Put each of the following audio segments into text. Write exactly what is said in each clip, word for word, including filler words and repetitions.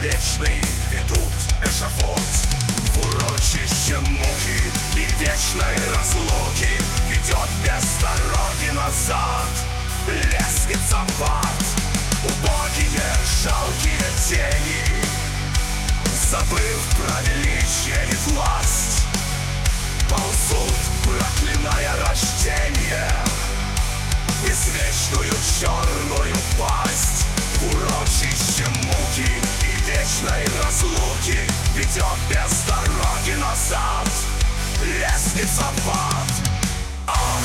вечный ведут эшафот. В урочище муки и вечной разлуки ведет без дороги назад лестница в ад. Убогие, жалкие тени, забыв про величие и власть, ползут, проклиная рождение, в извечную черную пасть. В урочище муки и вечной разлуки ведет без дороги назад лестница в ад. Ах!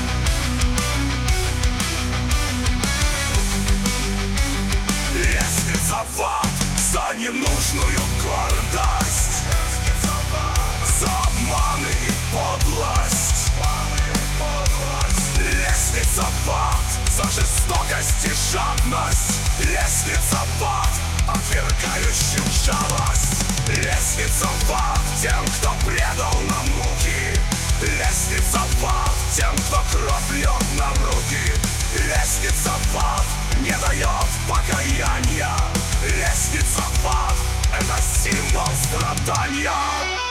Лестница в ад за ненужную гордость, за обманы и подлость, лестница в ад за жестокость и жадность, лестница в ад отвергающим жалость, лестница в ад тем, кто предал нам муки, лестница в ад тем, кто кровь льет нам руки, лестница в ад не дает покаяния, лестница в ад — это символ страдания.